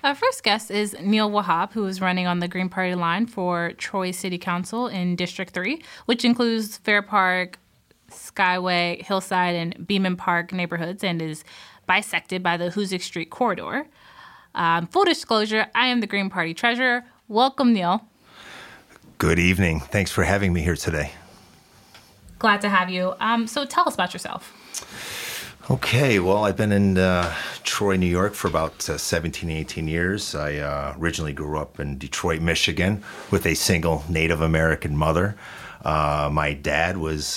Our first guest is Neil Wahab, who is running on the Green Party line for Troy City Council in District 3, which includes Fair Park, Skyway, Hillside, and Beeman Park neighborhoods, and is bisected by the Hoosick Street corridor. Full disclosure, I am the Green Party treasurer. Welcome, Neil. Good evening. Thanks for having me here today. Glad to have you. So tell us about yourself. Okay, well, I've been in Troy, New York for about 17, 18 years. I originally grew up in Detroit, Michigan, with a single Native American mother. My dad is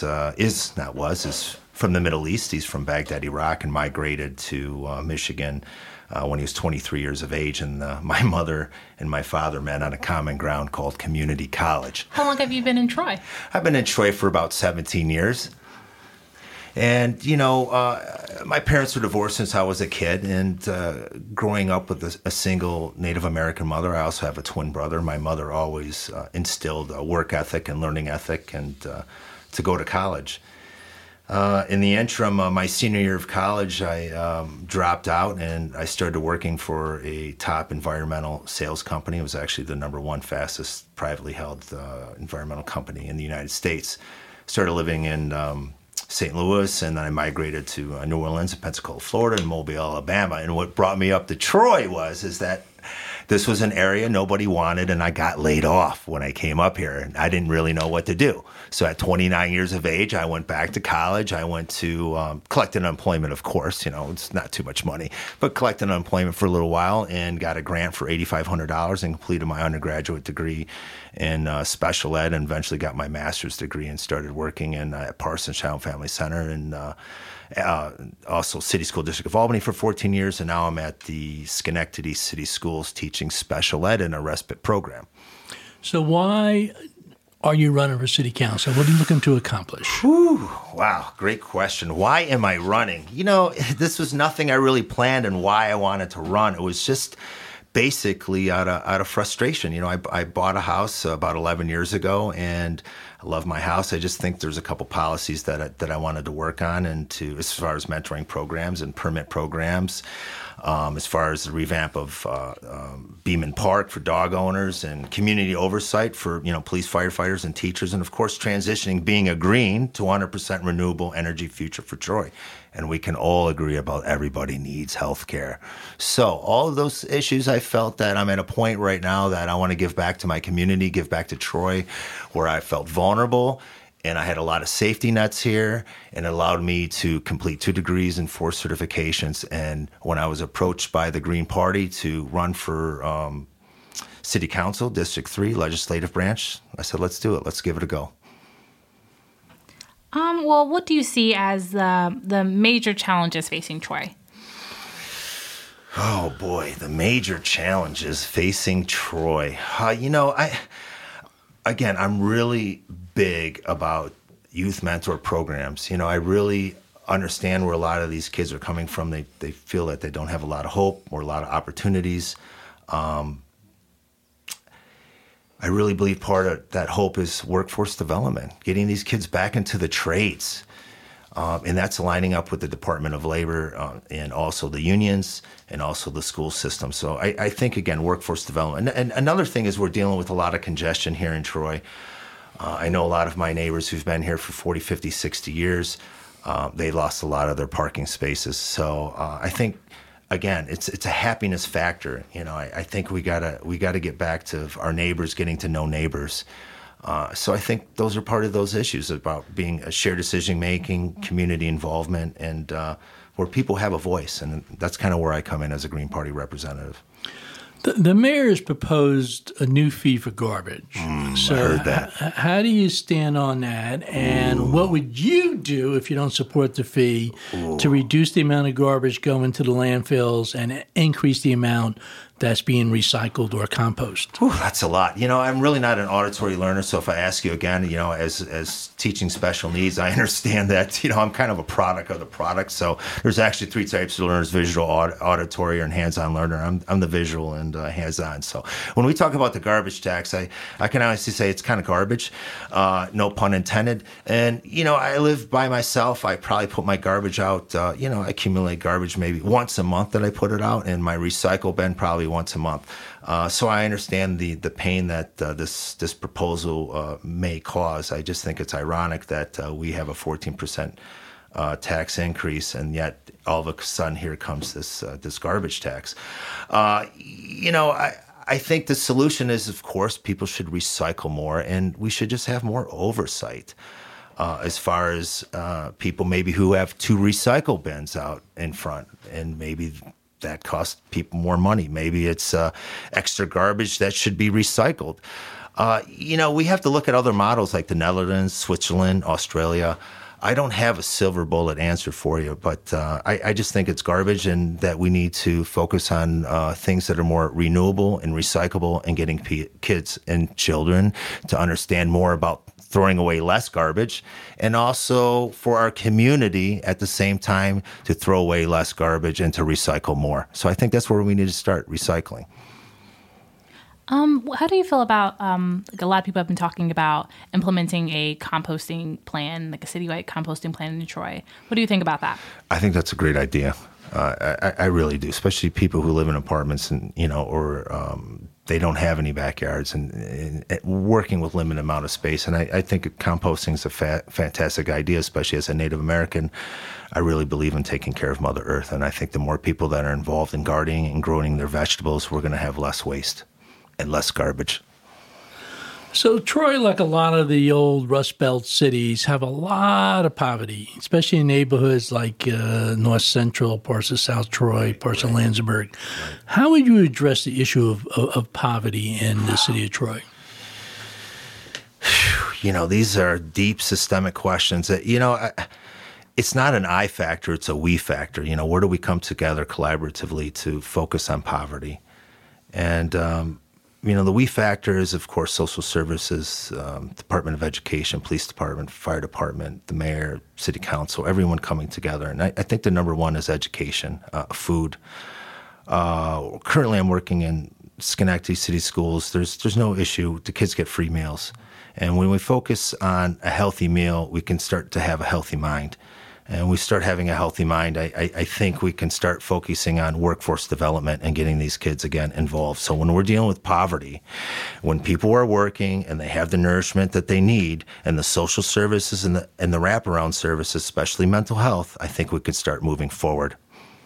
from the Middle East. He's from Baghdad, Iraq, and migrated to Michigan when he was 23 years of age. And my mother and my father met on a common ground called community college. How long have you been in Troy? I've been in Troy for about 17 years. And, my parents were divorced since I was a kid, and growing up with a single Native American mother, I also have a twin brother. My mother always instilled a work ethic and learning ethic and to go to college. In the interim, my senior year of college, I dropped out and I started working for a top environmental sales company. It was actually the number one fastest privately held environmental company in the United States. Started living in St. Louis, and then I migrated to New Orleans, Pensacola, Florida, and Mobile, Alabama. And what brought me up to Troy is that this was an area nobody wanted, and I got laid off when I came up here, and I didn't really know what to do. So at 29 years of age, I went back to college. I went to collected unemployment, of course. It's not too much money, but collected unemployment for a little while and got a grant for $8,500 and completed my undergraduate degree in special ed, and eventually got my master's degree and started working at Parsons Child Family Center and also City School District of Albany for 14 years, and now I'm at the Schenectady City Schools teaching special ed in a respite program. So why are you running for city council? What are you looking to accomplish? Whew, wow, great question. Why am I running? This was nothing I really planned and why I wanted to run. It was just basically out of frustration. I bought a house about 11 years ago, and I love my house. I just think there's a couple policies that I wanted to work on, and as far as mentoring programs and permit programs, as far as the revamp of Beeman Park for dog owners and community oversight for police, firefighters, and teachers, and of course transitioning being a green to 100% renewable energy future for Troy. And we can all agree about everybody needs health care. So all of those issues, I felt that I'm at a point right now that I want to give back to my community, give back to Troy, where I felt vulnerable. And I had a lot of safety nets here, and it allowed me to complete 2 degrees and 4 certifications. And when I was approached by the Green Party to run for City Council, District 3, Legislative Branch, I said, let's do it. Let's give it a go. Well, what do you see as the major challenges facing Troy? Oh, boy, the major challenges facing Troy. I'm really big about youth mentor programs. I really understand where a lot of these kids are coming from. They feel that they don't have a lot of hope or a lot of opportunities. I really believe part of that hope is workforce development, getting these kids back into the trades. And that's lining up with the Department of Labor and also the unions and also the school system. So I think, again, workforce development. And another thing is we're dealing with a lot of congestion here in Troy. I know a lot of my neighbors who've been here for 40, 50, 60 years. They lost a lot of their parking spaces. So I think, again, it's a happiness factor. I think we gotta get back to our neighbors, getting to know neighbors. So I think those are part of those issues about being a shared decision-making, community involvement, and where people have a voice. And that's kind of where I come in as a Green Party representative. The mayor has proposed a new fee for garbage. So I heard that. How do you stand on that? And what would you do if you don't support the fee to reduce the amount of garbage going to the landfills and increase the amount that's being recycled or compost? That's a lot. I'm really not an auditory learner, so if I ask you again, as teaching special needs, I understand that, I'm kind of a product of the product. So there's actually 3 types of learners: visual, auditory, and hands-on learner. I'm the visual and hands-on. So when we talk about the garbage tax, I can honestly say it's kind of garbage, no pun intended. And, I live by myself. I probably put my garbage out, I accumulate garbage maybe once a month that I put it out, and my recycle bin probably literally once a month. So I understand the pain that this proposal may cause. I just think it's ironic that we have a 14% tax increase, and yet all of a sudden here comes this garbage tax. I think the solution is, of course, people should recycle more, and we should just have more oversight as far as people maybe who have 2 recycle bins out in front, and maybe that costs people more money. Maybe it's extra garbage that should be recycled. We have to look at other models like the Netherlands, Switzerland, Australia. I don't have a silver bullet answer for you, but I just think it's garbage, and that we need to focus on things that are more renewable and recyclable, and getting kids and children to understand more about throwing away less garbage, and also for our community at the same time to throw away less garbage and to recycle more. So I think that's where we need to start, recycling. How do you feel about, a lot of people have been talking about implementing a composting plan, like a citywide composting plan in Troy. What do you think about that? I think that's a great idea. I really do, especially people who live in apartments and, or they don't have any backyards and working with limited amount of space. And I think composting is a fantastic idea, especially as a Native American. I really believe in taking care of Mother Earth. And I think the more people that are involved in gardening and growing their vegetables, we're going to have less waste and less garbage. So Troy, like a lot of the old Rust Belt cities, have a lot of poverty, especially in neighborhoods like North Central, parts of South Troy, parts of Lansingburg. Right. How would you address the issue of poverty in the city of Troy? These are deep systemic questions that, it's not an I factor, it's a we factor. Where do we come together collaboratively to focus on poverty? And, the we factor is, of course, social services, Department of Education, police department, fire department, the mayor, city council, everyone coming together. And I think the number one is education, food. Currently, I'm working in Schenectady City Schools. There's no issue. The kids get free meals. And when we focus on a healthy meal, we can start to have a healthy mind. And we start having a healthy mind, I think we can start focusing on workforce development and getting these kids, again, involved. So when we're dealing with poverty, when people are working and they have the nourishment that they need and the social services and the wraparound services, especially mental health, I think we could start moving forward.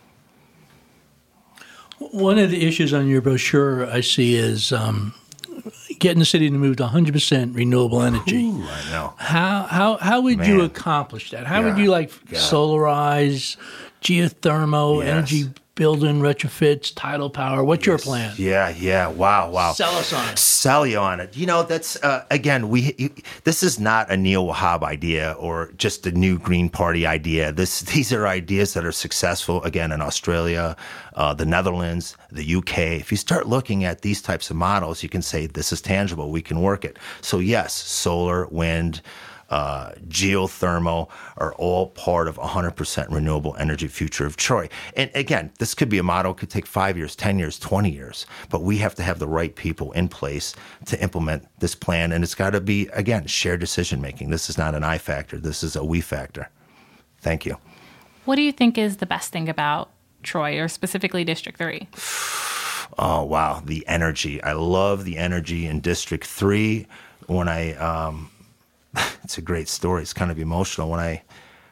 One of the issues on your brochure I see is getting the city to move to 100% renewable energy. Ooh, I know. How would you accomplish that? How would you solarize, geothermal, energy building retrofits, tidal power? What's your plan? Yeah. Wow. Sell us on it. Sell you on it. That's again, this is not a Neil Wahab idea or just a new Green Party idea. These are ideas that are successful again in Australia, the Netherlands, the UK. If you start looking at these types of models, you can say this is tangible. We can work it. So yes, solar, wind, geothermal are all part of 100% renewable energy future of Troy. And again, this could be a model, could take 5 years, 10 years, 20 years, but we have to have the right people in place to implement this plan. And it's got to be, again, shared decision making. This is not an I factor. This is a we factor. Thank you. What do you think is the best thing about Troy, or specifically District 3? Oh, wow. The energy. I love the energy in District 3. When it's a great story. It's kind of emotional. When I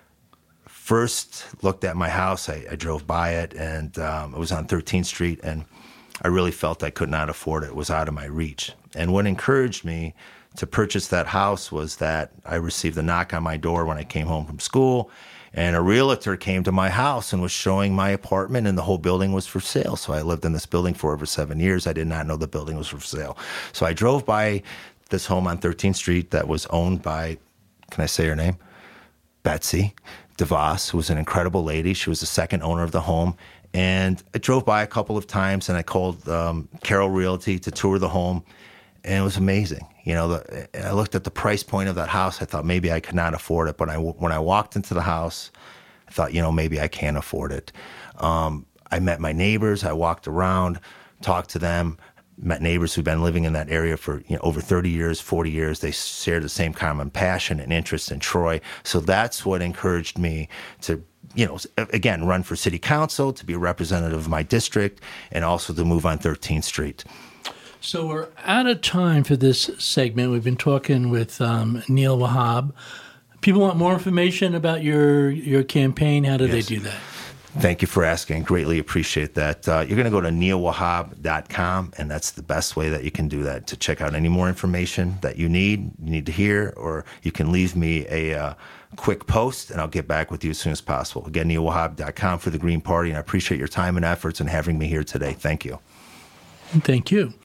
first looked at my house, I drove by it, and it was on 13th Street, and I really felt I could not afford it. It was out of my reach. And what encouraged me to purchase that house was that I received a knock on my door when I came home from school, and a realtor came to my house and was showing my apartment, and the whole building was for sale. So I lived in this building for over 7 years. I did not know the building was for sale. So I drove by this home on 13th Street that was owned by, can I say her name? Betsy DeVos, who was an incredible lady. She was the second owner of the home. And I drove by a couple of times, and I called Carroll Realty to tour the home, and it was amazing. I looked at the price point of that house. I thought maybe I could not afford it, but when I walked into the house, I thought, maybe I can afford it. I met my neighbors. I walked around, talked to them. met neighbors who've been living in that area for over 30 years, 40 years. They share the same common passion and interest in Troy. So that's what encouraged me to, again, run for city council, to be a representative of my district, and also to move on 13th Street. So we're out of time for this segment. We've been talking with Neil Wahab. People want more information about your campaign. How do they do that? Thank you for asking. Greatly appreciate that. You're going to go to neilwahab.com, and that's the best way that you can do that, to check out any more information that you need to hear, or you can leave me a quick post, and I'll get back with you as soon as possible. Again, neilwahab.com for the Green Party, and I appreciate your time and efforts in having me here today. Thank you. Thank you.